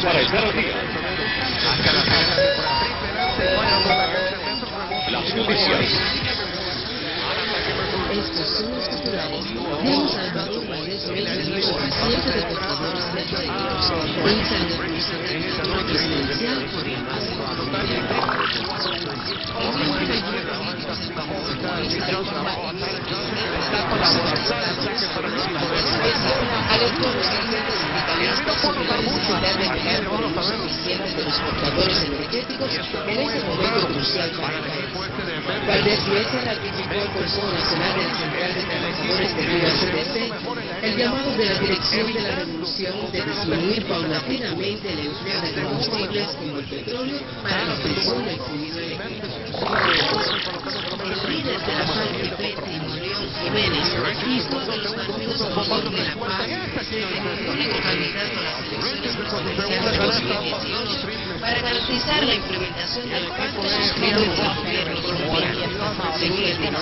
para estar al día. Las noticias. Estos son los titulares de Salvador Valdés Rodríguez, presidente de Portadores de Créditos, hincha de Rusia del futuro presidencial por la paz mundial. Alertó a los dirigentes sindicalistas sobre la necesidad de velar por el uso eficiente de los portadores energéticos en ese momento crucial para el país. Valdés Rodríguez ratificó al Consejo Nacional de la Central de Trabajadores de Cuba CDC el llamado de la Dirección de la Revolución de disminuir paulatinamente el empleo de combustibles como el petróleo para la obtención del fluido eléctrico. El líder de la FARC, León Jiménez, hizo que los partidos a favor de la paz presenten un único candidato a las elecciones presidenciales de 2018 para garantizar la implementación del pacto suscrito por el gobierno colombiano. Según el